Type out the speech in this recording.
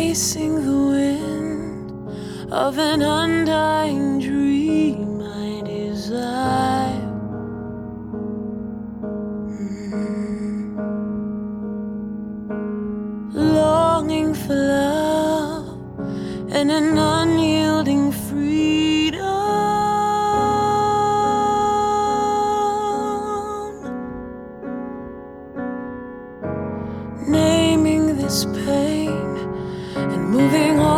chasing the wind of an undying dream I desire. Longing for love and an unyielding freedom, naming this pain and moving on.